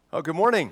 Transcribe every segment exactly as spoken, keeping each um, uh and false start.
Oh, good morning.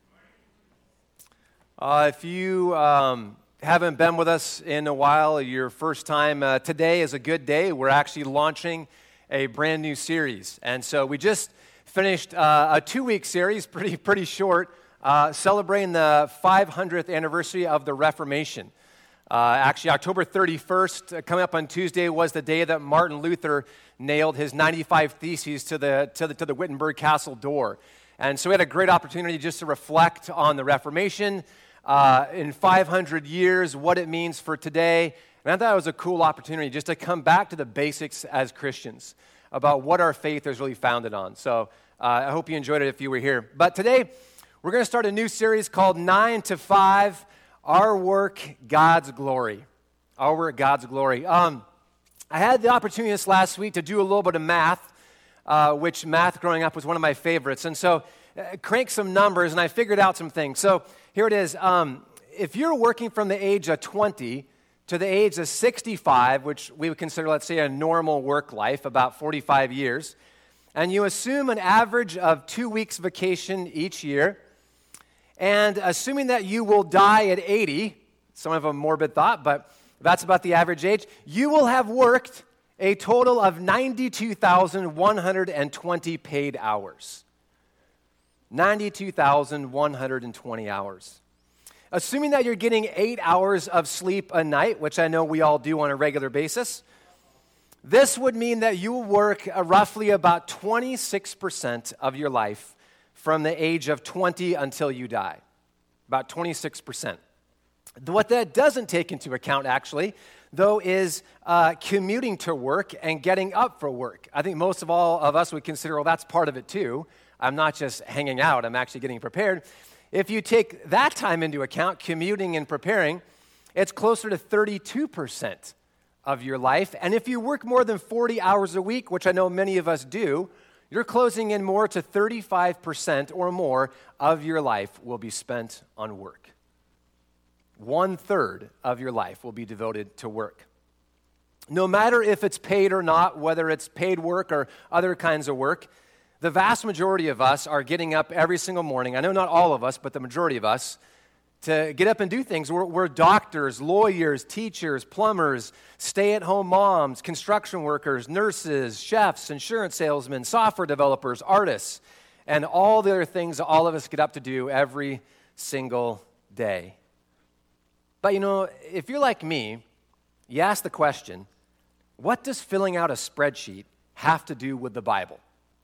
Uh, if you um, haven't been with us in a while, your first time, uh, today is a good day. We're actually launching a brand new series. And so we just finished uh, a two-week series, pretty pretty short, uh, celebrating the five hundredth anniversary of the Reformation. Uh, actually, October thirty-first, uh, coming up on Tuesday, was the day that Martin Luther nailed his ninety-five Theses to the, to the, to the Wittenberg Castle door. And so we had a great opportunity just to reflect on the Reformation uh, in five hundred years, what it means for today. And I thought it was a cool opportunity just to come back to the basics as Christians about what our faith is really founded on. So uh, I hope you enjoyed it if you were here. But today, we're going to start a new series called nine to five, Our Work, God's Glory. Our Work, God's Glory. Um, I had the opportunity this last week to do a little bit of math. Uh, which math growing up was one of my favorites. And so uh, crank some numbers, and I figured out some things. So here it is. Um, if you're working from the age of twenty to the age of sixty-five, which we would consider, let's say, a normal work life, about forty-five years, and you assume an average of two weeks vacation each year, and assuming that you will die at eighty, some of a morbid thought, but that's about the average age, you will have worked a total of ninety-two thousand one hundred twenty paid hours. ninety-two thousand one hundred twenty hours. Assuming that you're getting eight hours of sleep a night, which I know we all do on a regular basis, this would mean that you will work uh, roughly about twenty-six percent of your life from the age of twenty until you die. About twenty-six percent. What that doesn't take into account, actually, though, is uh, commuting to work and getting up for work. I think most of all of us would consider, well, that's part of it too. I'm not just hanging out, I'm actually getting prepared. If you take that time into account, commuting and preparing, it's closer to thirty-two percent of your life. And if you work more than forty hours a week, which I know many of us do, you're closing in more to thirty-five percent or more of your life will be spent on work. One third of your life will be devoted to work. No matter if it's paid or not, whether it's paid work or other kinds of work, the vast majority of us are getting up every single morning. I know not all of us, but the majority of us, to get up and do things. We're, we're doctors, lawyers, teachers, plumbers, stay-at-home moms, construction workers, nurses, chefs, insurance salesmen, software developers, artists, and all the other things that all of us get up to do every single day. But, you know, if you're like me, you ask the question, what does filling out a spreadsheet have to do with the Bible?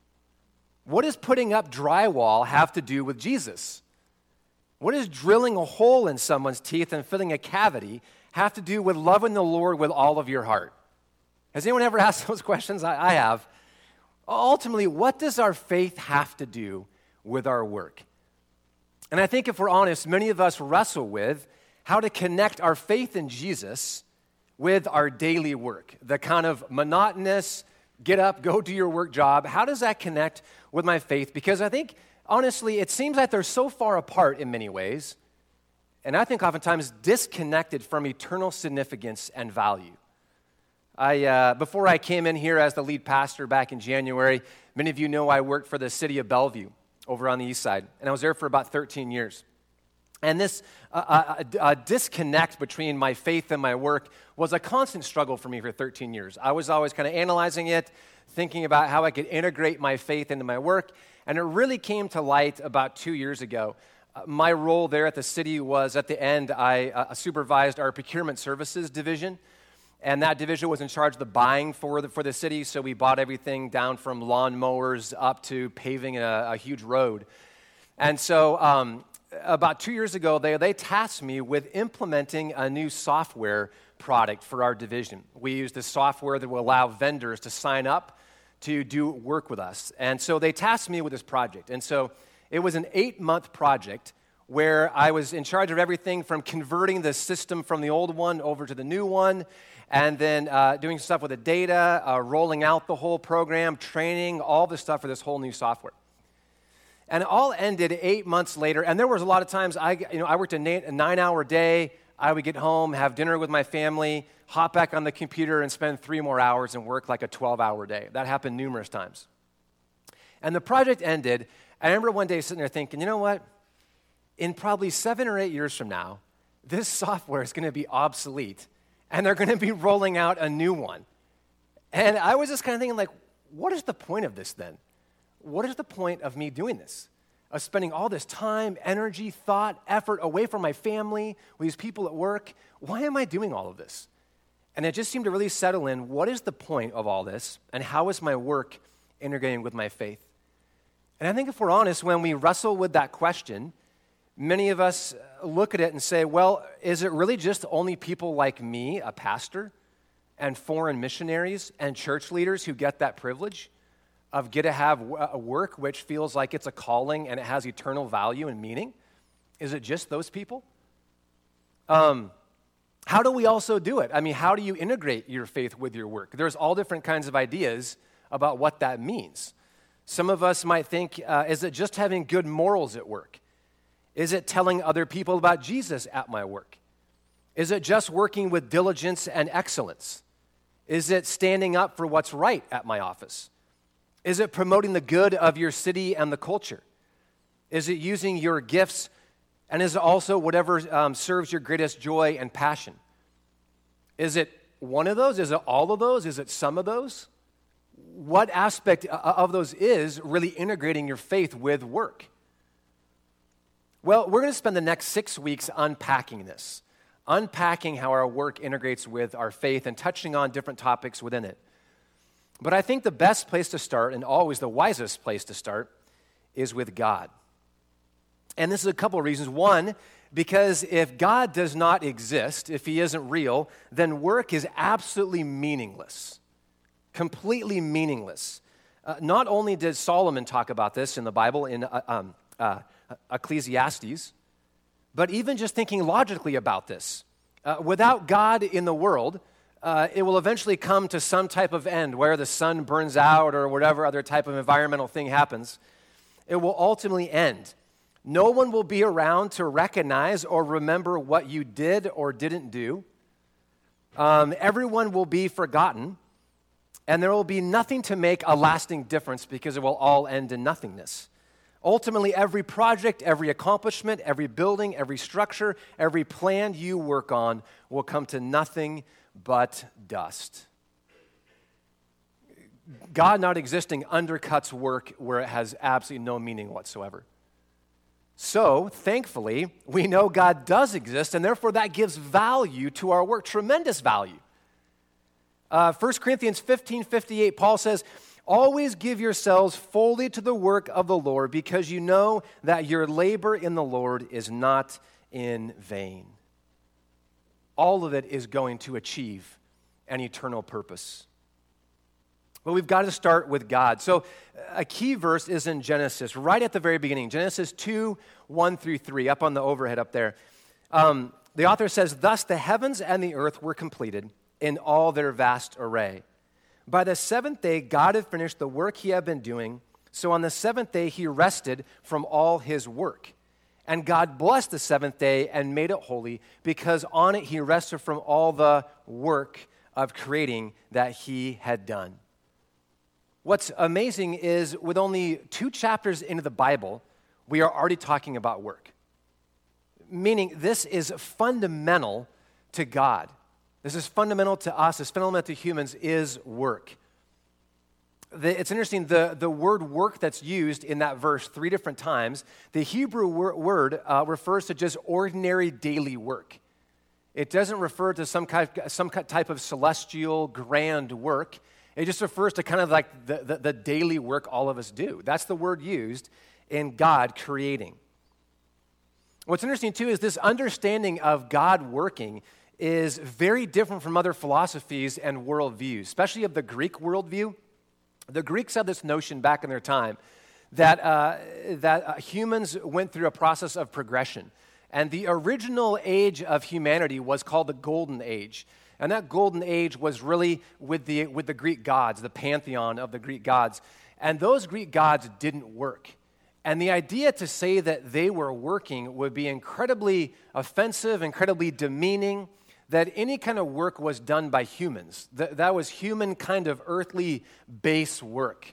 What does putting up drywall have to do with Jesus? What does drilling a hole in someone's teeth and filling a cavity have to do with loving the Lord with all of your heart? Has anyone ever asked those questions? I, I have. Ultimately, what does our faith have to do with our work? And I think if we're honest, many of us wrestle with how to connect our faith in Jesus with our daily work, the kind of monotonous, get up, go do your work job. How does that connect with my faith? Because I think, honestly, it seems like they're so far apart in many ways, and I think oftentimes disconnected from eternal significance and value. I, uh, before I came in here as the lead pastor back in January, many of you know I worked for the city of Bellevue over on the east side, and I was there for about thirteen years. And this uh, uh, uh, disconnect between my faith and my work was a constant struggle for me for thirteen years. I was always kind of analyzing it, thinking about how I could integrate my faith into my work. And it really came to light about two years ago. Uh, my role there at the city was, at the end, I uh, supervised our procurement services division. And that division was in charge of the buying for the, for the city. So we bought everything down from lawn mowers up to paving a, a huge road. And so um, about two years ago, they, they tasked me with implementing a new software product for our division. We use this software that will allow vendors to sign up to do work with us. And so they tasked me with this project. And so it was an eight-month project where I was in charge of everything from converting the system from the old one over to the new one, and then uh, doing stuff with the data, uh, rolling out the whole program, training, all the stuff for this whole new software. And it all ended eight months later, and there was a lot of times, I, you know, I worked a nine-hour day. I would get home, have dinner with my family, hop back on the computer, and spend three more hours and work like a twelve-hour day. That happened numerous times. And the project ended. I remember one day sitting there thinking, you know what? In probably seven or eight years from now, this software is going to be obsolete, and they're going to be rolling out a new one. And I was just kind of thinking, like, what is the point of this then? What is the point of me doing this? Of spending all this time, energy, thought, effort away from my family, with these people at work? Why am I doing all of this? And it just seemed to really settle in, what is the point of all this, and how is my work integrating with my faith? And I think if we're honest, when we wrestle with that question, many of us look at it and say, well, is it really just only people like me, a pastor, and foreign missionaries and church leaders who get that privilege of get to have a work which feels like it's a calling and it has eternal value and meaning? Is it just those people? Um, how do we also do it? I mean, how do you integrate your faith with your work? There's all different kinds of ideas about what that means. Some of us might think, uh, is it just having good morals at work? Is it telling other people about Jesus at my work? Is it just working with diligence and excellence? Is it standing up for what's right at my office? Is it promoting the good of your city and the culture? Is it using your gifts? And is it also whatever um, serves your greatest joy and passion? Is it one of those? Is it all of those? Is it some of those? What aspect of those is really integrating your faith with work? Well, we're going to spend the next six weeks unpacking this, unpacking how our work integrates with our faith and touching on different topics within it. But I think the best place to start, and always the wisest place to start, is with God. And this is a couple of reasons. One, because if God does not exist, if he isn't real, then work is absolutely meaningless, completely meaningless. Uh, not only did Solomon talk about this in the Bible in uh, um, uh, Ecclesiastes, but even just thinking logically about this, uh, without God in the world, uh, it will eventually come to some type of end where the sun burns out or whatever other type of environmental thing happens. It will ultimately end. No one will be around to recognize or remember what you did or didn't do. Um, everyone will be forgotten, and there will be nothing to make a lasting difference because it will all end in nothingness. Ultimately, every project, every accomplishment, every building, every structure, every plan you work on will come to nothing but dust. God not existing undercuts work where it has absolutely no meaning whatsoever. So, thankfully, we know God does exist, and therefore that gives value to our work, tremendous value. Uh, First Corinthians fifteen fifty-eight, Paul says, always give yourselves fully to the work of the Lord, because you know that your labor in the Lord is not in vain. All of it is going to achieve an eternal purpose. But we've got to start with God. So a key verse is in Genesis, right at the very beginning. Genesis two, one through three, up on the overhead up there. Um, the author says, thus the heavens and the earth were completed in all their vast array. By the seventh day, God had finished the work he had been doing. So on the seventh day, he rested from all his work. And God blessed the seventh day and made it holy, because on it he rested from all the work of creating that he had done. What's amazing is with only two chapters into the Bible, we are already talking about work. Meaning this is fundamental to God. This is fundamental to us, it's fundamental to humans, is work. The, it's interesting, the, the word work that's used in that verse three different times, the Hebrew wor- word uh, refers to just ordinary daily work. It doesn't refer to some kind, some type of celestial grand work. It just refers to kind of like the, the, the daily work all of us do. That's the word used in God creating. What's interesting, too, is this understanding of God working is very different from other philosophies and worldviews, especially of the Greek worldview. The Greeks had this notion back in their time that, uh, that uh, humans went through a process of progression. And the original age of humanity was called the Golden Age. And that golden age was really with the, with the Greek gods, the pantheon of the Greek gods. And those Greek gods didn't work. And the idea to say that they were working would be incredibly offensive, incredibly demeaning, that any kind of work was done by humans. That, that was human kind of earthly base work.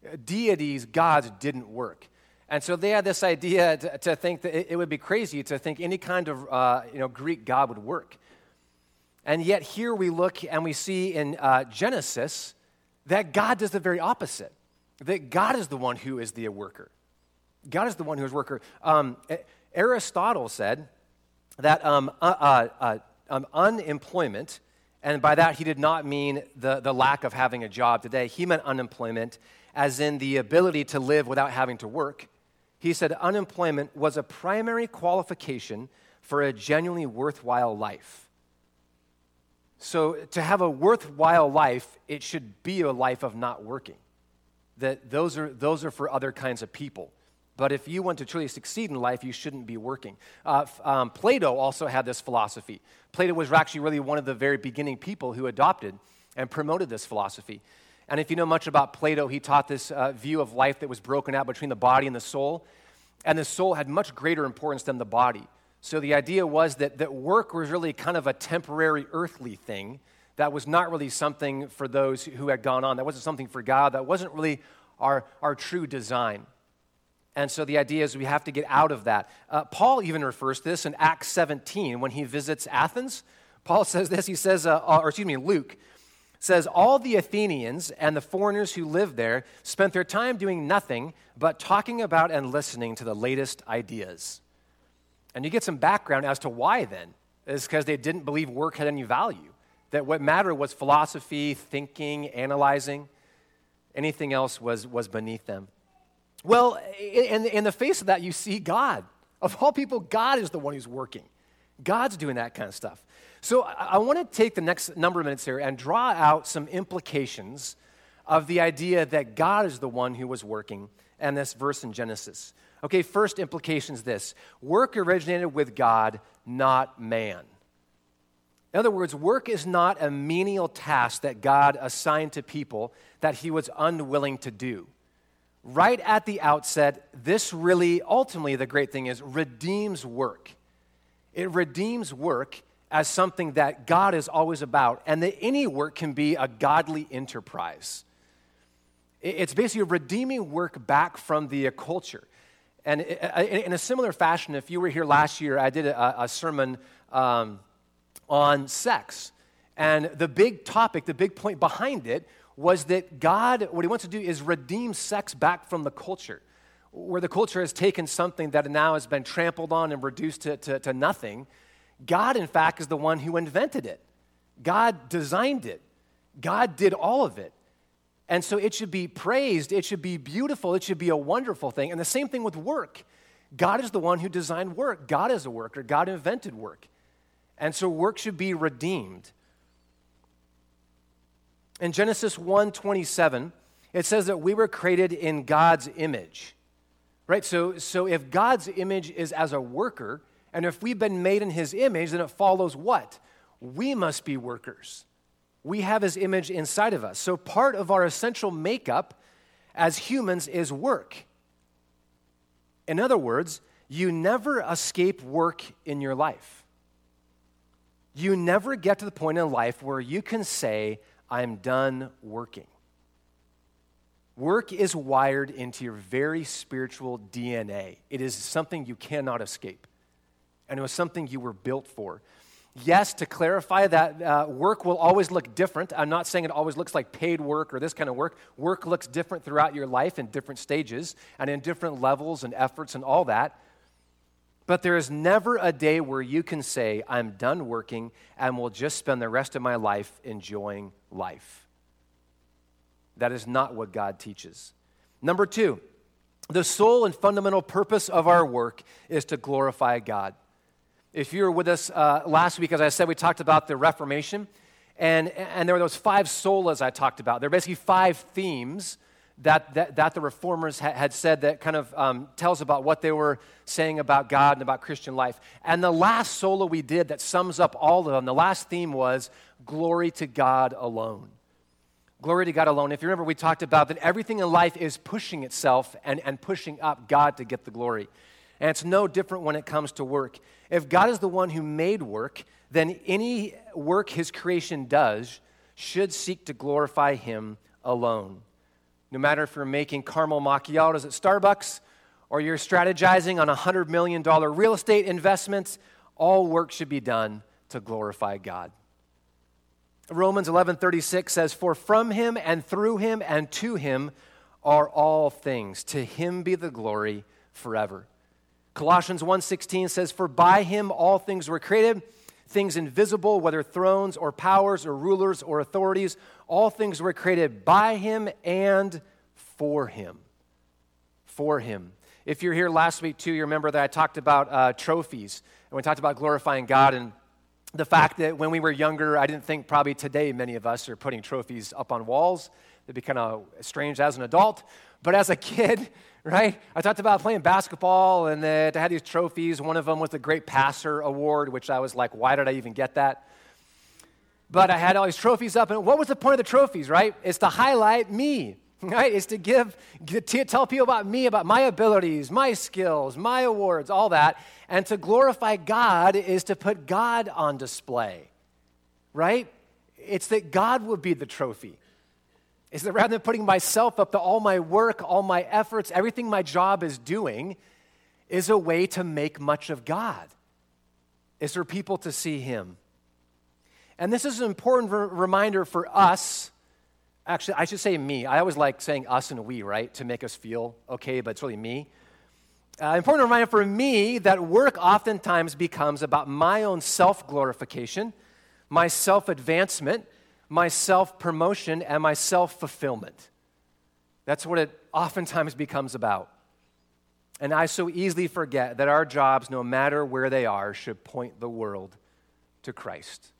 deities, gods, didn't work. And so they had this idea to, to think that it, it would be crazy to think any kind of uh, you know, Greek god would work. And yet here we look and we see in uh, Genesis that God does the very opposite, that God is the one who is the worker. God is the one who is worker. Um, Aristotle said that um, uh, uh, uh, um, unemployment, and by that he did not mean the, the lack of having a job today. He meant unemployment as in the ability to live without having to work. He said unemployment was a primary qualification for a genuinely worthwhile life. So to have a worthwhile life, it should be a life of not working. That those are, those are for other kinds of people. But if you want to truly succeed in life, you shouldn't be working. Uh, um, Plato also had this philosophy. Plato was actually really one of the very beginning people who adopted and promoted this philosophy. And if you know much about Plato, he taught this uh, view of life that was broken out between the body and the soul. And the soul had much greater importance than the body. So the idea was that, that work was really kind of a temporary earthly thing that was not really something for those who had gone on. That wasn't something for God. That wasn't really our, our true design. And so the idea is we have to get out of that. Uh, Paul even refers to this in Acts seventeen when he visits Athens. Paul says this, he says, uh, or excuse me, Luke says, all the Athenians and the foreigners who lived there spent their time doing nothing but talking about and listening to the latest ideas. And you get some background as to why then. It's because they didn't believe work had any value. That what mattered was philosophy, thinking, analyzing. Anything else was, was beneath them. Well, in, in the face of that, you see God. Of all people, God is the one who's working. God's doing that kind of stuff. So I, I want to take the next number of minutes here and draw out some implications of the idea that God is the one who was working and this verse in Genesis. Okay, first implication is this. Work originated with God, not man. In other words, work is not a menial task that God assigned to people that he was unwilling to do. Right at the outset, this really, ultimately, the great thing is, redeems work. It redeems work as something that God is always about, and that any work can be a godly enterprise. It's basically redeeming work back from the culture. And in a similar fashion, if you were here last year, I did a, a sermon um, on sex. And the big topic, the big point behind it was that God, what he wants to do is redeem sex back from the culture, where the culture has taken something that now has been trampled on and reduced to, to, to nothing. God, in fact, is the one who invented it. God designed it. God did all of it. And so it should be praised, it should be beautiful, it should be a wonderful thing. And the same thing with work. God is the one who designed work. God is a worker. God invented work. And so work should be redeemed. In Genesis one twenty-seven, it says that we were created in God's image. Right? So, so if God's image is as a worker, and if we've been made in his image, then it follows what? We must be workers. We have his image inside of us. So part of our essential makeup as humans is work. In other words, you never escape work in your life. You never get to the point in life where you can say, I'm done working. Work is wired into your very spiritual D N A. It is something you cannot escape. And it was something you were built for. Yes, to clarify that uh, work will always look different. I'm not saying it always looks like paid work or this kind of work. Work looks different throughout your life in different stages and in different levels and efforts and all that. But there is never a day where you can say, I'm done working and will just spend the rest of my life enjoying life. That is not what God teaches. Number two, the sole and fundamental purpose of our work is to glorify God. If you were with us uh, last week, as I said, we talked about the Reformation, and, and there were those five solas I talked about. There are basically five themes that, that, that the Reformers ha- had said that kind of um, tells about what they were saying about God and about Christian life. And the last sola we did that sums up all of them, the last theme was glory to God alone. Glory to God alone. If you remember, we talked about that everything in life is pushing itself and, and pushing up God to get the glory. And it's no different when it comes to work. If God is the one who made work, then any work his creation does should seek to glorify him alone. No matter if you're making caramel macchiatos at Starbucks or you're strategizing on one hundred million dollars real estate investments, all work should be done to glorify God. Romans eleven thirty-six says, "For from him and through him and to him are all things. To him be the glory forever." Colossians one sixteen says, "For by him all things were created, things invisible, whether thrones or powers or rulers or authorities, all things were created by him and for him." For him. If you're here last week too, you remember that I talked about uh, trophies, and we talked about glorifying God, and the fact that when we were younger, I didn't think probably today many of us are putting trophies up on walls. It'd be kind of strange as an adult. But as a kid, right, I talked about playing basketball, and that I had these trophies. One of them was the Great Passer Award, which I was like, why did I even get that? But I had all these trophies up, and what was the point of the trophies, right? It's to highlight me, right? It's to give, to tell people about me, about my abilities, my skills, my awards, all that. And to glorify God is to put God on display, right? It's that God would be the trophy. It's that rather than putting myself up, that all my work, all my efforts, everything my job is doing is a way to make much of God. It's for people to see him. And this is an important re- reminder for us. Actually, I should say me. I always like saying us and we, right, to make us feel okay, but it's really me. Uh, important reminder for me that work oftentimes becomes about my own self-glorification, my self-advancement, my self-promotion, and my self-fulfillment. That's what it oftentimes becomes about. And I so easily forget that our jobs, no matter where they are, should point the world to Christ.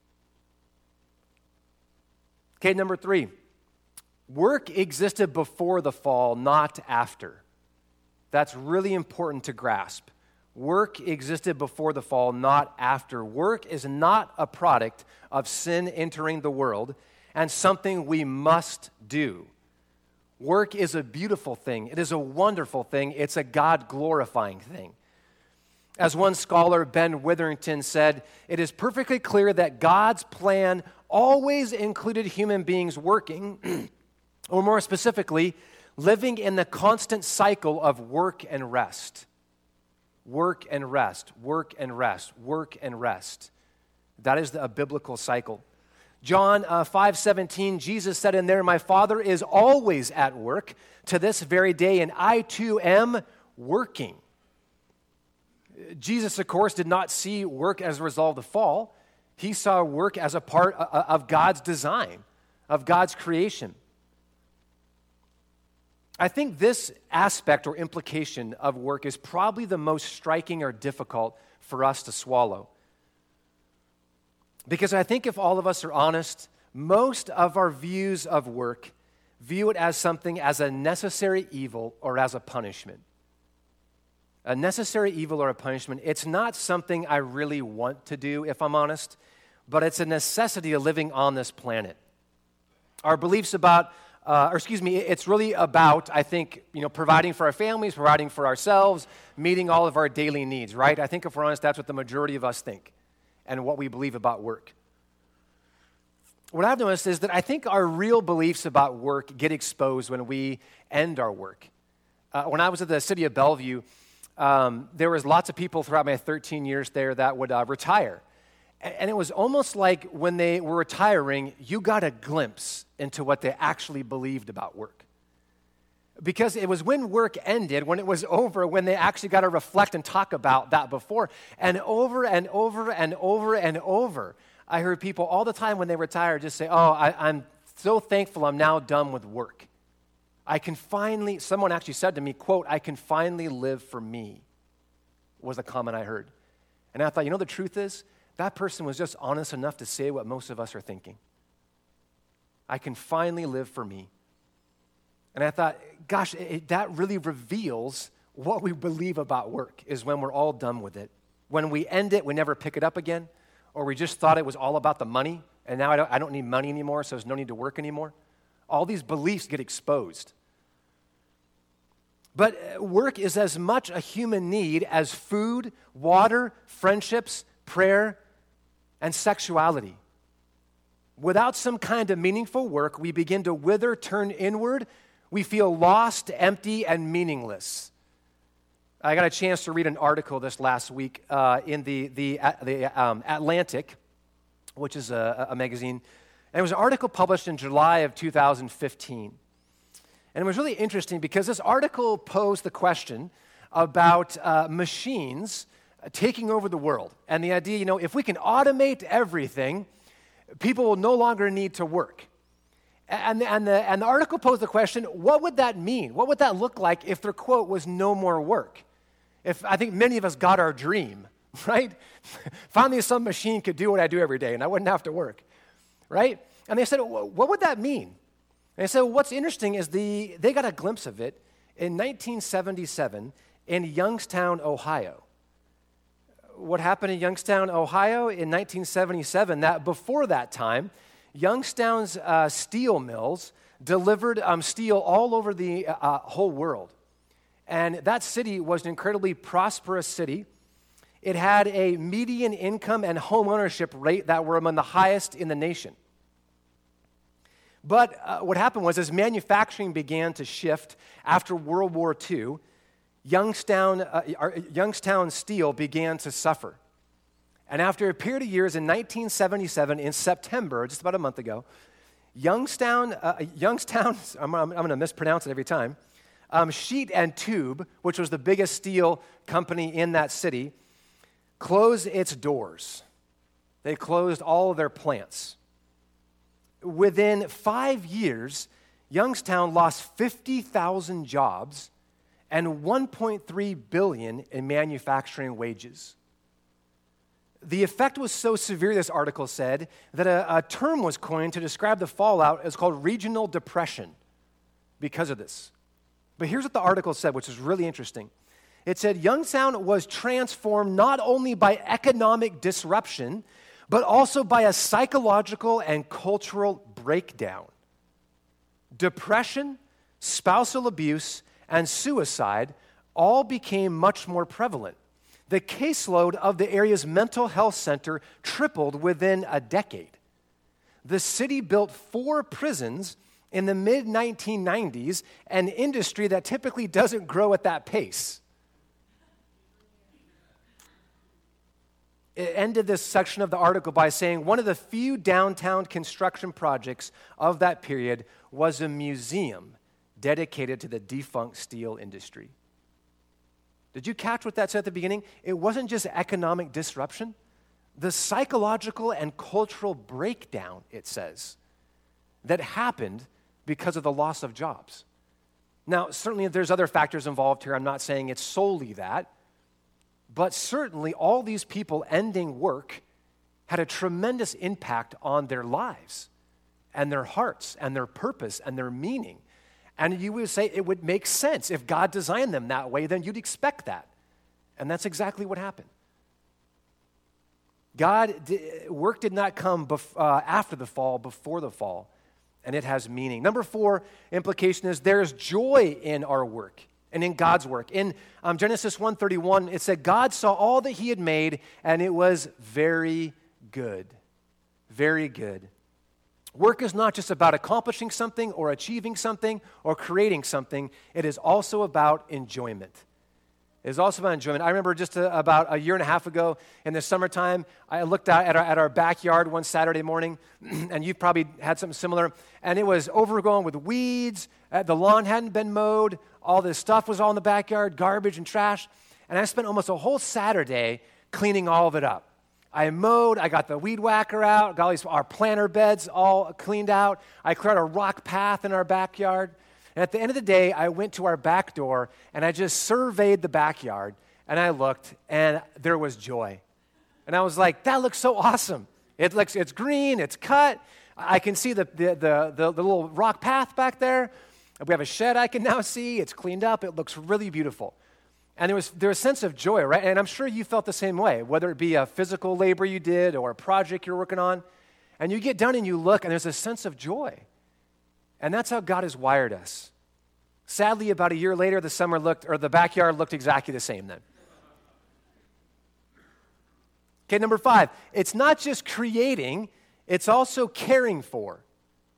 Okay, number three. Work existed before the fall, not after. That's really important to grasp. Work existed before the fall, not after. Work is not a product of sin entering the world and something we must do. Work is a beautiful thing. It is a wonderful thing. It's a God-glorifying thing. As one scholar, Ben Witherington, said, "It is perfectly clear that God's plan always included human beings working, or more specifically, living in the constant cycle of work and rest. Work and rest, work and rest, work and rest." That is the, a biblical cycle. John uh, five seventeen, Jesus said in there, "My Father is always at work to this very day, and I too am working." Jesus, of course, did not see work as a result of the fall. He saw work as a part of God's design, of God's creation. I think this aspect or implication of work is probably the most striking or difficult for us to swallow. Because I think if all of us are honest, most of our views of work view it as something as a necessary evil or as a punishment. A necessary evil or a punishment. It's not something I really want to do, if I'm honest, but it's a necessity of living on this planet. Our beliefs about Uh, or excuse me, it's really about, I think, you know, providing for our families, providing for ourselves, meeting all of our daily needs, right? I think if we're honest, that's what the majority of us think and what we believe about work. What I've noticed is that I think our real beliefs about work get exposed when we end our work. Uh, when I was at the city of Bellevue, um, there was lots of people throughout my thirteen years there that would uh, retire. And it was almost like when they were retiring, you got a glimpse into what they actually believed about work. Because it was when work ended, when it was over, when they actually got to reflect and talk about that before. And over and over and over and over, I heard people all the time when they retired just say, "Oh, I, I'm so thankful I'm now done with work. I can finally," someone actually said to me, quote, "I can finally live for me," was a comment I heard. And I thought, you know, the truth is, that person was just honest enough to say what most of us are thinking. I can finally live for me. And I thought, gosh, it, that really reveals what we believe about work, is when we're all done with it. When we end it, we never pick it up again, or we just thought it was all about the money, and now I don't, I don't need money anymore, so there's no need to work anymore. All these beliefs get exposed. But work is as much a human need as food, water, friendships, prayer, and sexuality. Without some kind of meaningful work, we begin to wither, turn inward. We feel lost, empty, and meaningless. I got a chance to read an article this last week uh, in the, the, uh, the um, Atlantic, which is a, a magazine. And it was an article published in July of two thousand fifteen. And it was really interesting because this article posed the question about uh, machines taking over the world. And the idea, you know, if we can automate everything, people will no longer need to work. And, and, the, and the article posed the question, what would that mean? What would that look like if their quote was no more work? If I think many of us got our dream, right? Finally, some machine could do what I do every day, and I wouldn't have to work, right? And they said, what would that mean? And they said, well, what's interesting is the they got a glimpse of it in nineteen seventy-seven in Youngstown, Ohio. What happened in Youngstown, Ohio in nineteen seventy-seven, that before that time, Youngstown's uh, steel mills delivered um, steel all over the uh, whole world. And that city was an incredibly prosperous city. It had a median income and home ownership rate that were among the highest in the nation. But uh, what happened was as manufacturing began to shift after World War Two, Youngstown, uh, Youngstown Steel began to suffer. And after a period of years in nineteen seventy-seven, in September, just about a month ago, Youngstown, uh, Youngstown I'm, I'm, I'm going to mispronounce it every time, um, Sheet and Tube, which was the biggest steel company in that city, closed its doors. They closed all of their plants. Within five years, Youngstown lost fifty thousand jobs and one point three billion dollars in manufacturing wages. The effect was so severe, this article said, that a, a term was coined to describe the fallout. It's called regional depression because of this. But here's what the article said, which is really interesting. It said, Youngstown was transformed not only by economic disruption, but also by a psychological and cultural breakdown. Depression, spousal abuse, and suicide all became much more prevalent. The caseload of the area's mental health center tripled within a decade. The city built four prisons in the mid nineteen nineties, an industry that typically doesn't grow at that pace. It ended this section of the article by saying one of the few downtown construction projects of that period was a museum dedicated to the defunct steel industry. Did you catch what that said at the beginning? It wasn't just economic disruption. The psychological and cultural breakdown, it says, that happened because of the loss of jobs. Now, certainly there's other factors involved here. I'm not saying it's solely that. But certainly all these people ending work had a tremendous impact on their lives and their hearts and their purpose and their meaning. And you would say it would make sense. If God designed them that way, then you'd expect that. And that's exactly what happened. God, did, work did not come bef- uh, after the fall, before the fall, and it has meaning. Number four implication is there is joy in our work and in God's work. In um, Genesis one thirty-one, it said, God saw all that he had made, and it was very good. Very good. Work is not just about accomplishing something or achieving something or creating something. It is also about enjoyment. It is also about enjoyment. I remember just a, about a year and a half ago in the summertime, I looked out at our, at our backyard one Saturday morning, and you've probably had something similar, and it was overgrown with weeds. Uh, the lawn hadn't been mowed. All this stuff was all in the backyard, garbage and trash. And I spent almost a whole Saturday cleaning all of it up. I mowed, I got the weed whacker out, got all these, our planter beds all cleaned out. I cleared a rock path in our backyard. And at the end of the day, I went to our back door and I just surveyed the backyard and I looked and there was joy. And I was like, that looks so awesome. It looks, it's green, it's cut. I can see the, the, the, the, the little rock path back there. We have a shed I can now see. It's cleaned up. It looks really beautiful. And there was, there was a sense of joy, right? And I'm sure you felt the same way, whether it be a physical labor you did or a project you're working on. And you get done and you look, and there's a sense of joy. And that's how God has wired us. Sadly, about a year later, the summer looked, or the backyard looked exactly the same then. Okay, number five, it's not just creating, it's also caring for.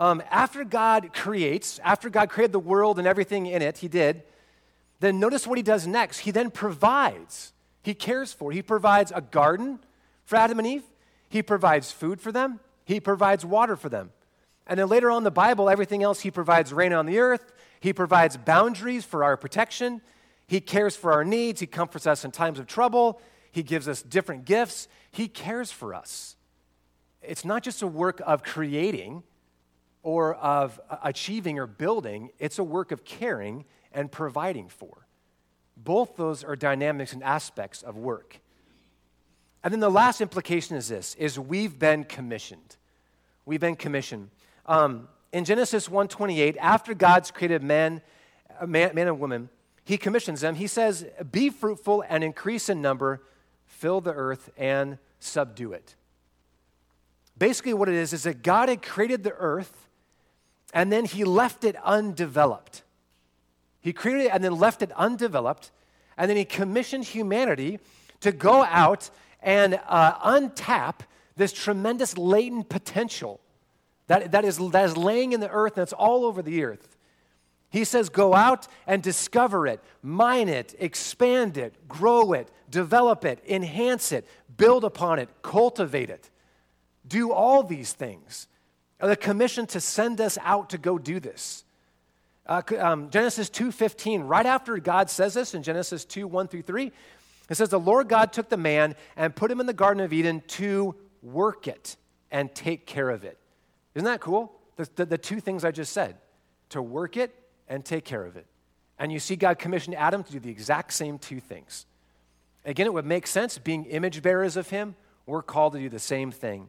Um, after God creates, after God created the world and everything in it, he did, then notice what he does next. He then provides. He cares for. He provides a garden for Adam and Eve. He provides food for them. He provides water for them. And then later on in the Bible, everything else, he provides rain on the earth. He provides boundaries for our protection. He cares for our needs. He comforts us in times of trouble. He gives us different gifts. He cares for us. It's not just a work of creating or of achieving or building. It's a work of caring and providing for. Both those are dynamics and aspects of work. And then the last implication is this, is we've been commissioned. We've been commissioned. Um, in Genesis one twenty-eight, after God's created man, man, man and woman, he commissions them. He says, be fruitful and increase in number, fill the earth and subdue it. Basically what it is, is that God had created the earth and then he left it undeveloped. He created it and then left it undeveloped, and then he commissioned humanity to go out and uh, untap this tremendous latent potential that, that, is, that is laying in the earth and it's all over the earth. He says, go out and discover it, mine it, expand it, grow it, develop it, enhance it, build upon it, cultivate it. Do all these things. The commission to send us out to go do this. Uh, um, Genesis two fifteen, right after God says this in Genesis two, one through three, it says, the Lord God took the man and put him in the Garden of Eden to work it and take care of it. Isn't that cool? The, the, the two things I just said, to work it and take care of it. And you see God commissioned Adam to do the exact same two things. Again, it would make sense, being image bearers of him, we're called to do the same thing.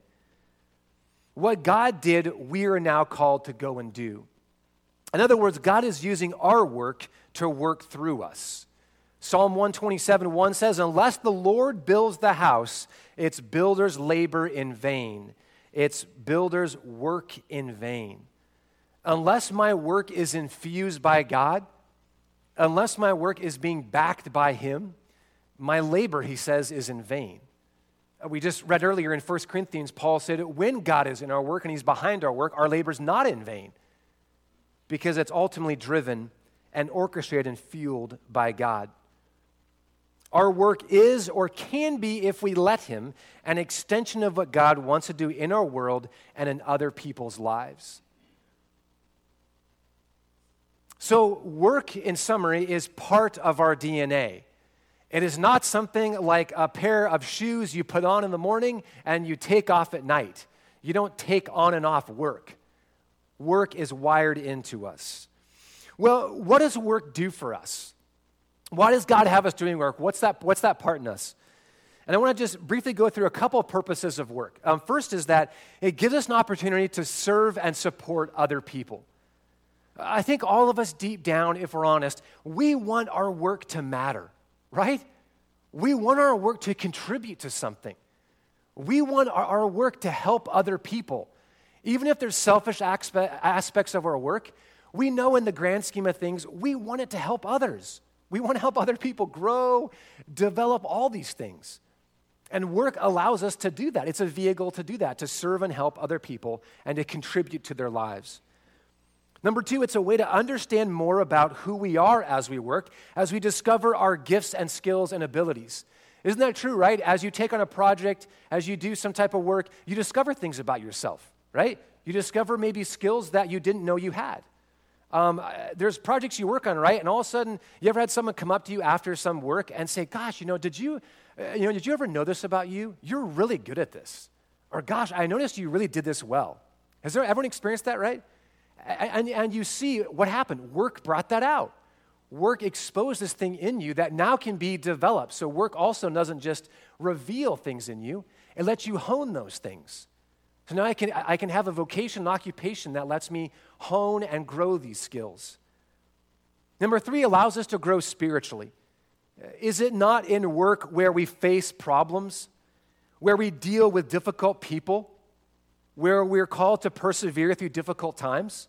What God did, we are now called to go and do. In other words, God is using our work to work through us. Psalm one twenty-seven, one says, unless the Lord builds the house, its builders labor in vain. Its builders work in vain. Unless my work is infused by God, unless my work is being backed by him, my labor, he says, is in vain. We just read earlier in First Corinthians, Paul said, when God is in our work and he's behind our work, our labor is not in vain, because it's ultimately driven and orchestrated and fueled by God. Our work is or can be, if we let him, an extension of what God wants to do in our world and in other people's lives. So work, in summary, is part of our D N A. It is not something like a pair of shoes you put on in the morning and you take off at night. You don't take on and off work. Work is wired into us. Well, what does work do for us? Why does God have us doing work? What's that, what's that part in us? And I want to just briefly go through a couple of purposes of work. Um, first is that it gives us an opportunity to serve and support other people. I think all of us deep down, if we're honest, we want our work to matter, right? We want our work to contribute to something. We want our, our work to help other people. Even if there's selfish aspe- aspects of our work, we know in the grand scheme of things, we want it to help others. We want to help other people grow, develop all these things. And work allows us to do that. It's a vehicle to do that, to serve and help other people and to contribute to their lives. Number two, it's a way to understand more about who we are as we work, as we discover our gifts and skills and abilities. Isn't that true, right? As you take on a project, as you do some type of work, you discover things about yourself, right? You discover maybe skills that you didn't know you had. Um, there's projects you work on, right? And all of a sudden, you ever had someone come up to you after some work and say, gosh, you know, did you, uh, you know, did you ever know this about you? You're really good at this. Or gosh, I noticed you really did this well. Has there everyone experienced that, right? And, and you see what happened. Work brought that out. Work exposed this thing in you that now can be developed. So work also doesn't just reveal things in you. It lets you hone those things. So now I can, I can have a vocation, an occupation that lets me hone and grow these skills. Number three, allows us to grow spiritually. Is it not in work where we face problems, where we deal with difficult people, where we're called to persevere through difficult times?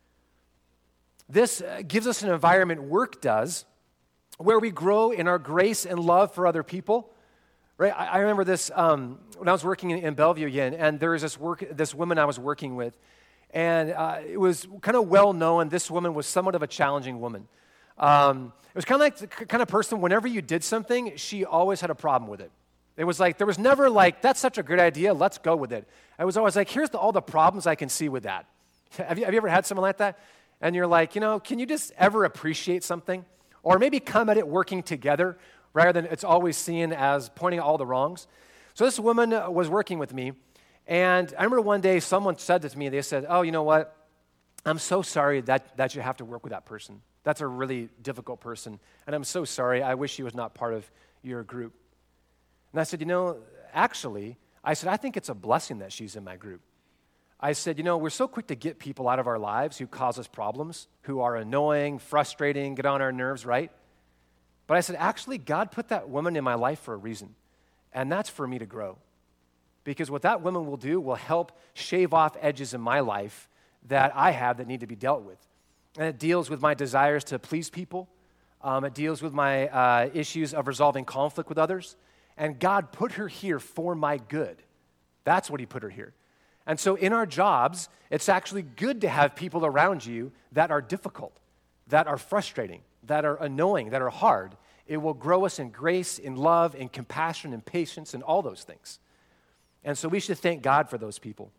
This gives us an environment, work does, where we grow in our grace and love for other people. Right? I, I remember this um, when I was working in, in Bellevue again, and there was this work, this woman I was working with, And uh, it was kind of well known this woman was somewhat of a challenging woman. Um, it was kind of like the kind of person, whenever you did something, she always had a problem with it. It was like, there was never like, that's such a good idea, let's go with it. It was always like, here's the, all the problems I can see with that. Have you, have you ever had someone like that? And you're like, you know, can you just ever appreciate something? Or maybe come at it working together rather than it's always seen as pointing out all the wrongs. So this woman was working with me, and I remember one day someone said to me, they said, oh, you know what? I'm so sorry that, that you have to work with that person. That's a really difficult person, and I'm so sorry. I wish she was not part of your group. And I said, you know, actually, I said, I think it's a blessing that she's in my group. I said, you know, we're so quick to get people out of our lives who cause us problems, who are annoying, frustrating, get on our nerves, right? But I said, actually, God put that woman in my life for a reason, and that's for me to grow. Because what that woman will do will help shave off edges in my life that I have that need to be dealt with. And it deals with my desires to please people. Um, it deals with my uh, issues of resolving conflict with others. And God put her here for my good. That's what he put her here. And so in our jobs, it's actually good to have people around you that are difficult, that are frustrating, that are annoying, that are hard. It will grow us in grace, in love, in compassion, in patience, and all those things. And so we should thank God for those people.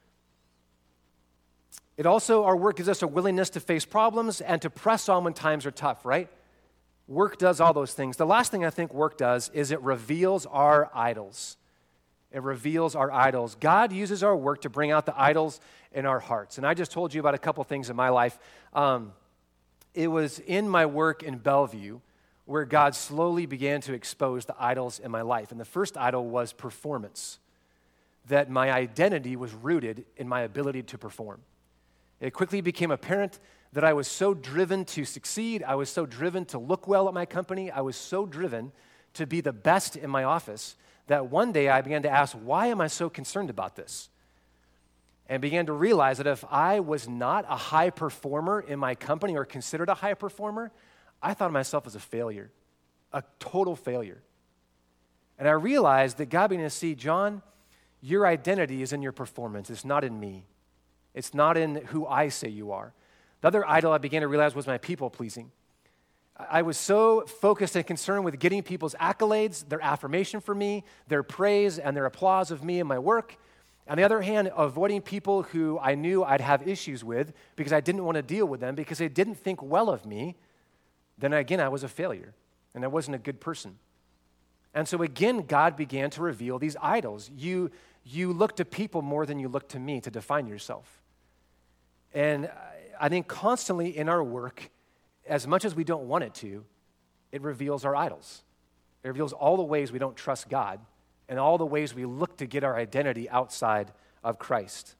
It also, our work gives us a willingness to face problems and to press on when times are tough, right? Work does all those things. The last thing I think work does is it reveals our idols. It reveals our idols. God uses our work to bring out the idols in our hearts. And I just told you about a couple things in my life. Um, it was in my work in Bellevue where God slowly began to expose the idols in my life. And the first idol was performance, that my identity was rooted in my ability to perform. It quickly became apparent that I was so driven to succeed. I was so driven to look well at my company. I was so driven to be the best in my office that one day I began to ask, why am I so concerned about this? And began to realize that if I was not a high performer in my company or considered a high performer, I thought of myself as a failure, a total failure. And I realized that God began to see, John, your identity is in your performance. It's not in me. It's not in who I say you are. The other idol I began to realize was my people-pleasing. I was so focused and concerned with getting people's accolades, their affirmation for me, their praise, and their applause of me and my work. On the other hand, avoiding people who I knew I'd have issues with because I didn't want to deal with them because they didn't think well of me. Then again, I was a failure, and I wasn't a good person. And so again, God began to reveal these idols. You, you look to people more than you look to me to define yourself. And I think constantly in our work, as much as we don't want it to, it reveals our idols. It reveals all the ways we don't trust God and all the ways we look to get our identity outside of Christ.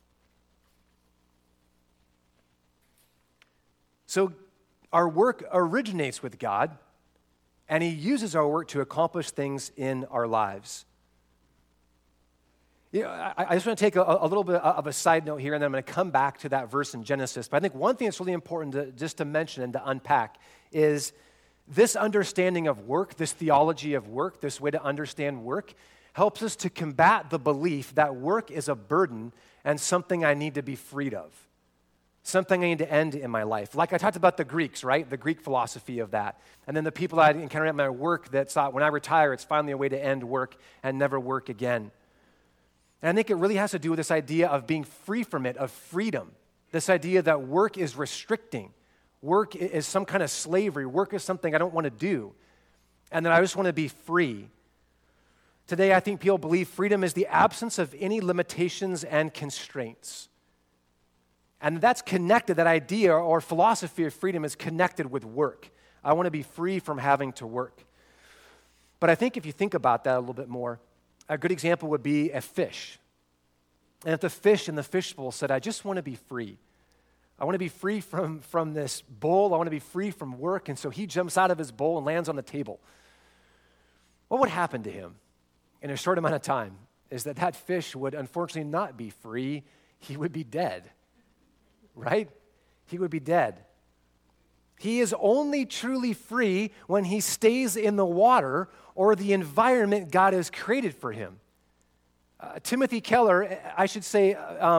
So our work originates with God, and he uses our work to accomplish things in our lives. You know, I, I just want to take a, a little bit of a side note here, and then I'm going to come back to that verse in Genesis. But I think one thing that's really important to, just to mention and to unpack is this understanding of work, this theology of work, this way to understand work, helps us to combat the belief that work is a burden and something I need to be freed of, something I need to end in my life. Like I talked about the Greeks, right? The Greek philosophy of that. And then the people I encountered at my work that thought, when I retire, it's finally a way to end work and never work again. And I think it really has to do with this idea of being free from it, of freedom. This idea that work is restricting. Work is some kind of slavery. Work is something I don't want to do. And that I just want to be free. Today, I think people believe freedom is the absence of any limitations and constraints. And that's connected, that idea or philosophy of freedom is connected with work. I want to be free from having to work. But I think if you think about that a little bit more, a good example would be a fish. And if the fish in the fishbowl said, I just want to be free. I want to be free from, from this bowl. I want to be free from work. And so he jumps out of his bowl and lands on the table. What would happen to him in a short amount of time is that that fish would unfortunately not be free. He would be dead, right? He would be dead. He is only truly free when he stays in the water or the environment God has created for him. Uh, Timothy Keller, I should say, um,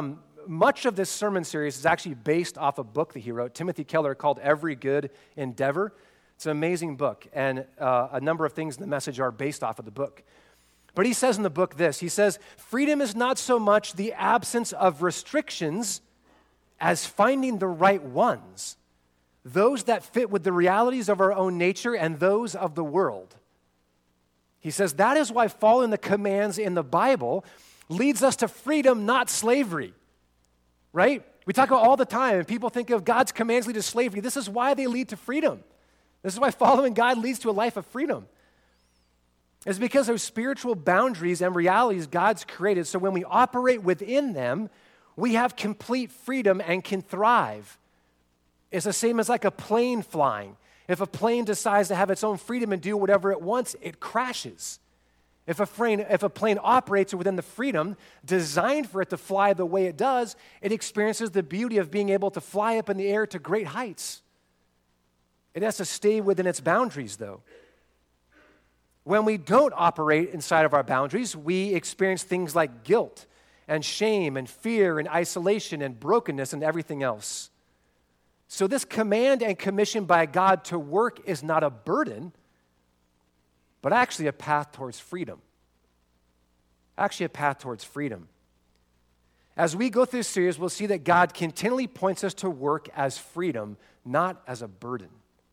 much of this sermon series is actually based off a book that he wrote, Timothy Keller, called Every Good Endeavor. It's an amazing book, and uh, a number of things in the message are based off of the book. But he says in the book this, he says, freedom is not so much the absence of restrictions as finding the right ones, those that fit with the realities of our own nature and those of the world. He says that is why following the commands in the Bible leads us to freedom, not slavery, right? We talk about all the time, and people think of God's commands lead to slavery. This is why they lead to freedom. This is why following God leads to a life of freedom. It's because of spiritual boundaries and realities God's created, so when we operate within them, we have complete freedom and can thrive. It's the same as like a plane flying. If a plane decides to have its own freedom and do whatever it wants, it crashes. If a plane, if a plane operates within the freedom designed for it to fly the way it does, it experiences the beauty of being able to fly up in the air to great heights. It has to stay within its boundaries, though. When we don't operate inside of our boundaries, we experience things like guilt and shame and fear and isolation and brokenness and everything else. So this command and commission by God to work is not a burden, but actually a path towards freedom. Actually a path towards freedom. As we go through this series, we'll see that God continually points us to work as freedom, not as a burden.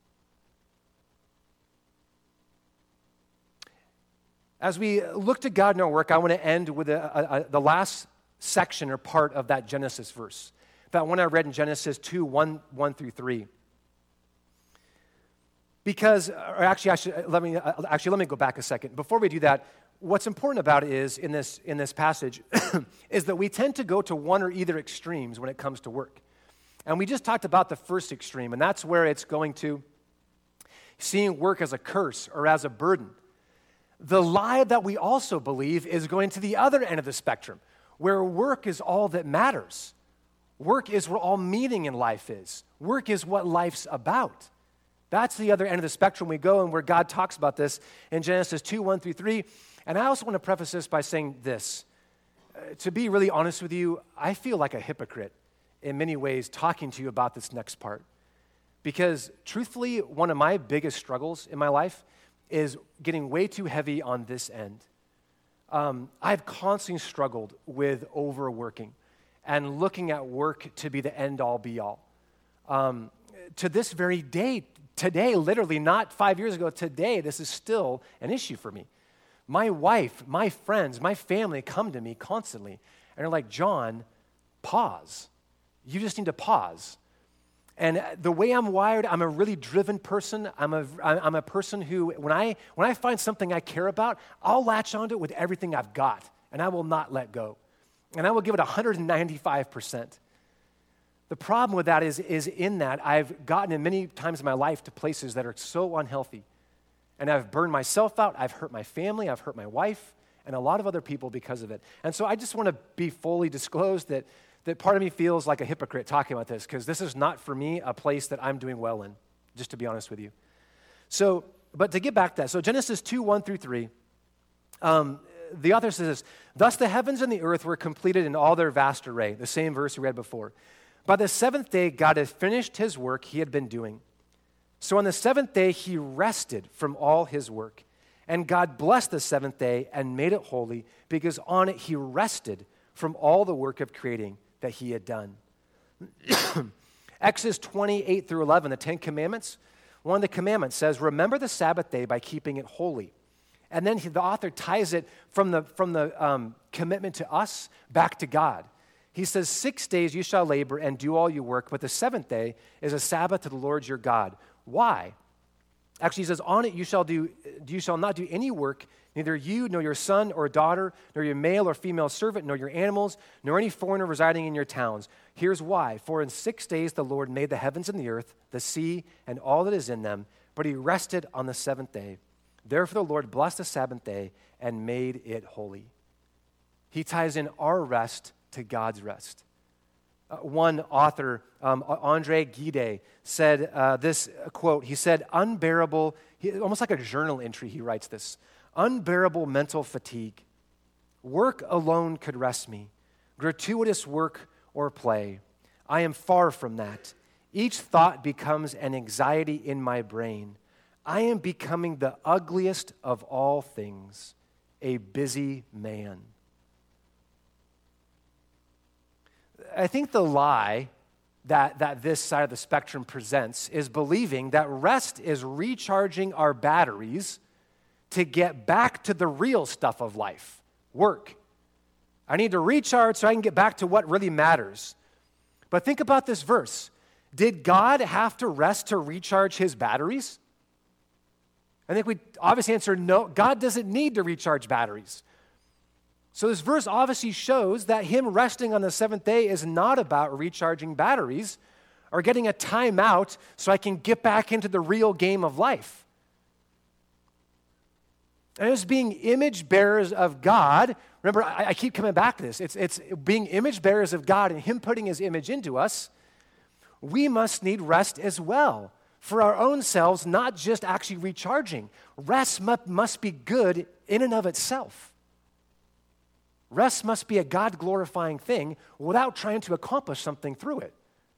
As we look to God in our work, I want to end with a, a, a, the last section or part of that Genesis verse. That one I read in Genesis two, one, one through three. Because, or actually, I should, let me, actually, let me go back a second. Before we do that, what's important about it is, in this, in this passage, is that we tend to go to one or either extremes when it comes to work. And we just talked about the first extreme, and that's where it's going to seeing work as a curse or as a burden. The lie that we also believe is going to the other end of the spectrum, where work is all that matters. Work is where all meaning in life is. Work is what life's about. That's the other end of the spectrum we go, and where God talks about this in Genesis two, one through three. And I also want to preface this by saying this. Uh, to be really honest with you, I feel like a hypocrite in many ways talking to you about this next part. Because truthfully, one of my biggest struggles in my life is getting way too heavy on this end. Um, I've constantly struggled with overworking and looking at work to be the end-all, be-all. Um, to this very day, today, literally not five years ago, today, this is still an issue for me. My wife, my friends, my family come to me constantly and are like, John, pause. You just need to pause. And the way I'm wired, I'm a really driven person. I'm a, I'm a person who, when I, when I find something I care about, I'll latch onto it with everything I've got, and I will not let go. And I will give it one hundred ninety-five percent. The problem with that is, is in that I've gotten in many times in my life to places that are so unhealthy. And I've burned myself out, I've hurt my family, I've hurt my wife, and a lot of other people because of it. And so I just want to be fully disclosed that, that part of me feels like a hypocrite talking about this, because this is not for me a place that I'm doing well in, just to be honest with you. So, but to get back to that, so Genesis two, one through three, um, the author says this, thus the heavens and the earth were completed in all their vast array, the same verse we read before. By the seventh day, God had finished his work he had been doing. So on the seventh day, he rested from all his work. And God blessed the seventh day and made it holy, because on it he rested from all the work of creating that he had done. Exodus twenty-eight through eleven, the Ten Commandments, one of the commandments says, remember the Sabbath day by keeping it holy. And then he, the author ties it from the, from the um, commitment to us back to God. He says, six days you shall labor and do all your work, but the seventh day is a Sabbath to the Lord your God. Why? Actually, he says, on it you shall do, you shall not do any work, neither you, nor your son or daughter, nor your male or female servant, nor your animals, nor any foreigner residing in your towns. Here's why. For in six days the Lord made the heavens and the earth, the sea, and all that is in them, but he rested on the seventh day. Therefore the Lord blessed the Sabbath day and made it holy. He ties in our rest to God's rest. Uh, one author, um, Andre Gide, said uh, this quote. He said, unbearable, he, almost like a journal entry, he writes this, unbearable mental fatigue. Work alone could rest me. Gratuitous work or play. I am far from that. Each thought becomes an anxiety in my brain. I am becoming the ugliest of all things, a busy man. I think the lie that, that this side of the spectrum presents is believing that rest is recharging our batteries to get back to the real stuff of life, work. I need to recharge so I can get back to what really matters. But think about this verse. Did God have to rest to recharge his batteries? I think we obviously answer no. God doesn't need to recharge batteries. So this verse obviously shows that him resting on the seventh day is not about recharging batteries or getting a time out so I can get back into the real game of life. And it was being image bearers of God. Remember, I, I keep coming back to this. It's, it's being image bearers of God and him putting his image into us. We must need rest as well for our own selves, not just actually recharging. Rest must, must be good in and of itself. Rest must be a God-glorifying thing without trying to accomplish something through it.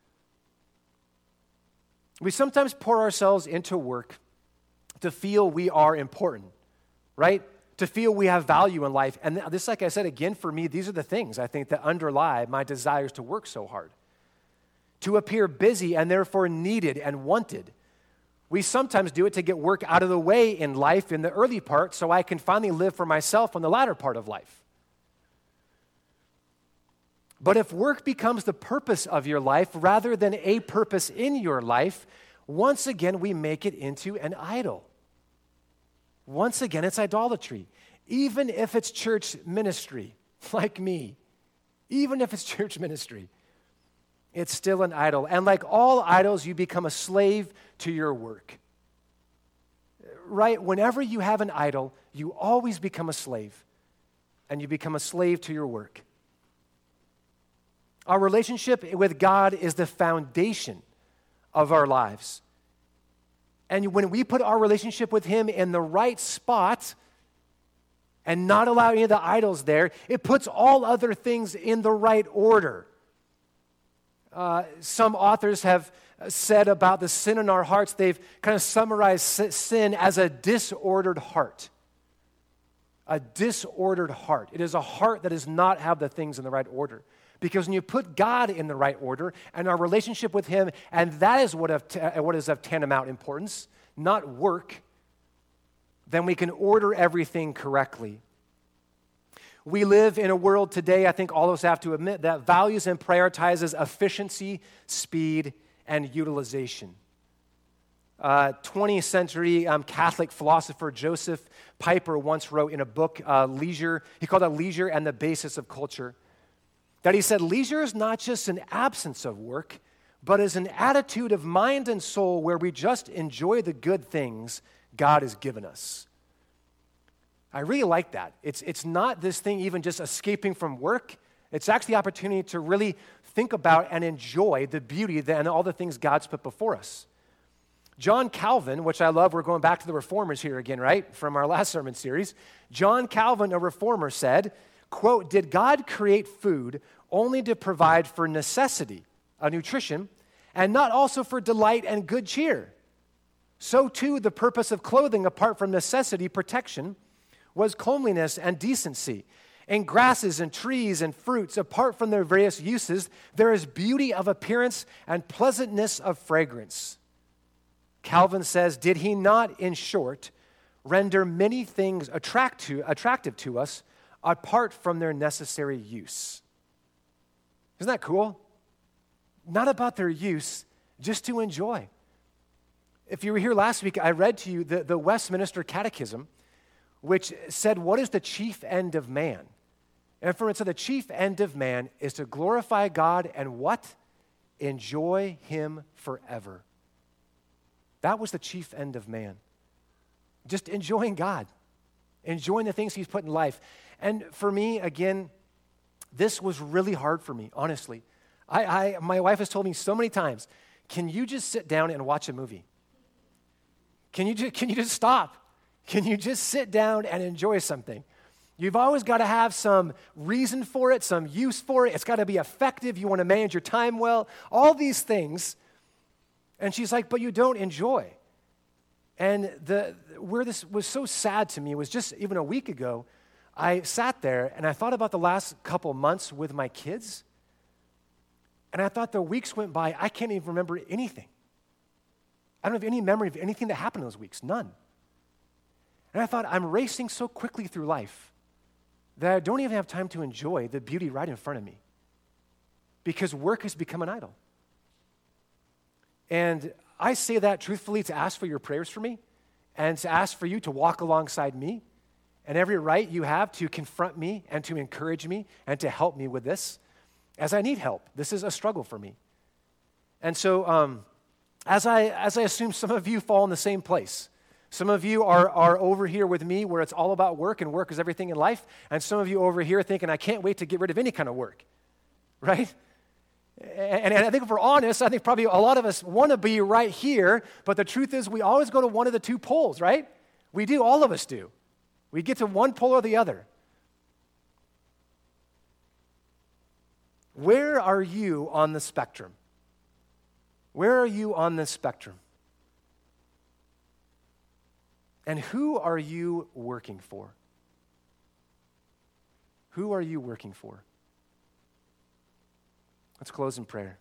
We sometimes pour ourselves into work to feel we are important, right? To feel we have value in life. And this, like I said, again, for me, these are the things I think that underlie my desires to work so hard. To appear busy and therefore needed and wanted. We sometimes do it to get work out of the way in life in the early part so I can finally live for myself in the latter part of life. But if work becomes the purpose of your life rather than a purpose in your life, once again we make it into an idol. Once again, it's idolatry. Even if it's church ministry, like me, even if it's church ministry, it's still an idol. And like all idols, you become a slave to your work. Right? Whenever you have an idol, you always become a slave. And you become a slave to your work. Our relationship with God is the foundation of our lives. And when we put our relationship with him in the right spot and not allow any of the idols there, it puts all other things in the right order. Uh, some authors have said about the sin in our hearts, they've kind of summarized sin as a disordered heart. A disordered heart. It is a heart that does not have the things in the right order. Because when you put God in the right order and our relationship with him, and that is what, of, what is of tantamount importance, not work, then we can order everything correctly. We live in a world today, I think all of us have to admit, that values and prioritizes efficiency, speed, and utilization. Uh, twentieth century um, Catholic philosopher Joseph Piper once wrote in a book, uh, Leisure, he called it Leisure and the Basis of Culture, that he said, leisure is not just an absence of work, but is an attitude of mind and soul where we just enjoy the good things God has given us. I really like that. It's, it's not this thing even just escaping from work. It's actually the opportunity to really think about and enjoy the beauty and all the things God's put before us. John Calvin, which I love, we're going back to the reformers here again, right, from our last sermon series. John Calvin, a reformer, said, quote, "Did God create food only to provide for necessity, a nutrition, and not also for delight and good cheer? So too, the purpose of clothing, apart from necessity, protection, was comeliness and decency. In grasses and trees and fruits, apart from their various uses, there is beauty of appearance and pleasantness of fragrance." Calvin says, did he not, in short, render many things attract to, attractive to us apart from their necessary use? Isn't that cool? Not about their use, just to enjoy. If you were here last week, I read to you the, the Westminster Catechism, which said, what is the chief end of man? And for it said, the chief end of man is to glorify God and what? Enjoy him forever. That was the chief end of man. Just enjoying God. Enjoying the things he's put in life. And for me, again, this was really hard for me, honestly. I, I, my wife has told me so many times, can you just sit down and watch a movie? Can you just, can you just stop? Can you just sit down and enjoy something? You've always got to have some reason for it, some use for it. It's got to be effective. You want to manage your time well, all these things. And she's like, but you don't enjoy. And the where this was so sad to me was just even a week ago, I sat there and I thought about the last couple months with my kids. And I thought the weeks went by, I can't even remember anything. I don't have any memory of anything that happened in those weeks, none. And I thought, I'm racing so quickly through life that I don't even have time to enjoy the beauty right in front of me because work has become an idol. And I say that truthfully to ask for your prayers for me and to ask for you to walk alongside me and every right you have to confront me and to encourage me and to help me with this as I need help. This is a struggle for me. And so um, as I as I assume some of you fall in the same place, some of you are, are over here with me where it's all about work and work is everything in life, and some of you over here thinking, I can't wait to get rid of any kind of work, right? And, and I think if we're honest, I think probably a lot of us want to be right here, but the truth is we always go to one of the two poles, right? We do, all of us do. We get to one pole or the other. Where are you on the spectrum? Where are you on the spectrum? And who are you working for? Who are you working for? Let's close in prayer.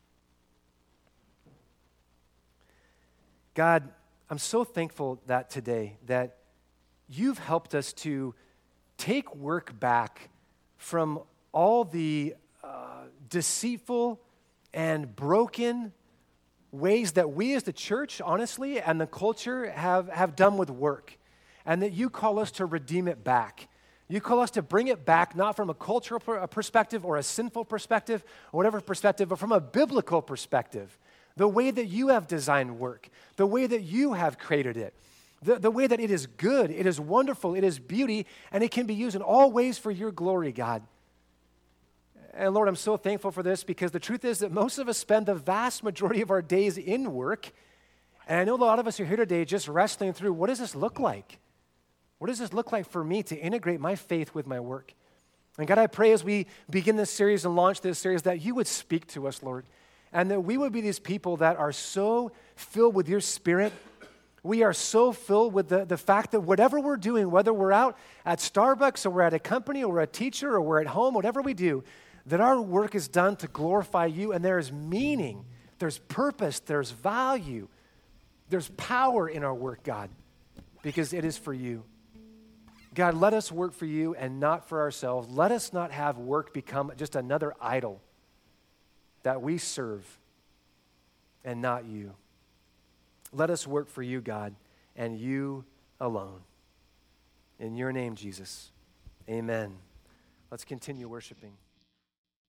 God, I'm so thankful that today that you've helped us to take work back from all the uh, deceitful and broken ways that we as the church, honestly, and the culture have, have done with work, and that you call us to redeem it back. You call us to bring it back, not from a cultural perspective or a sinful perspective or whatever perspective, but from a biblical perspective. The way that you have designed work, the way that you have created it, the, the way that it is good, it is wonderful, it is beauty, and it can be used in all ways for your glory, God. And Lord, I'm so thankful for this because the truth is that most of us spend the vast majority of our days in work. And I know a lot of us are here today just wrestling through, what does this look like? What does this look like for me to integrate my faith with my work? And God, I pray as we begin this series and launch this series that you would speak to us, Lord, and that we would be these people that are so filled with your Spirit. We are so filled with the, the fact that whatever we're doing, whether we're out at Starbucks or we're at a company or we're a teacher or we're at home, whatever we do, that our work is done to glorify you, and there is meaning, there's purpose, there's value, there's power in our work, God, because it is for you. God, let us work for you and not for ourselves. Let us not have work become just another idol that we serve and not you. Let us work for you, God, and you alone. In your name, Jesus, amen. Let's continue worshiping.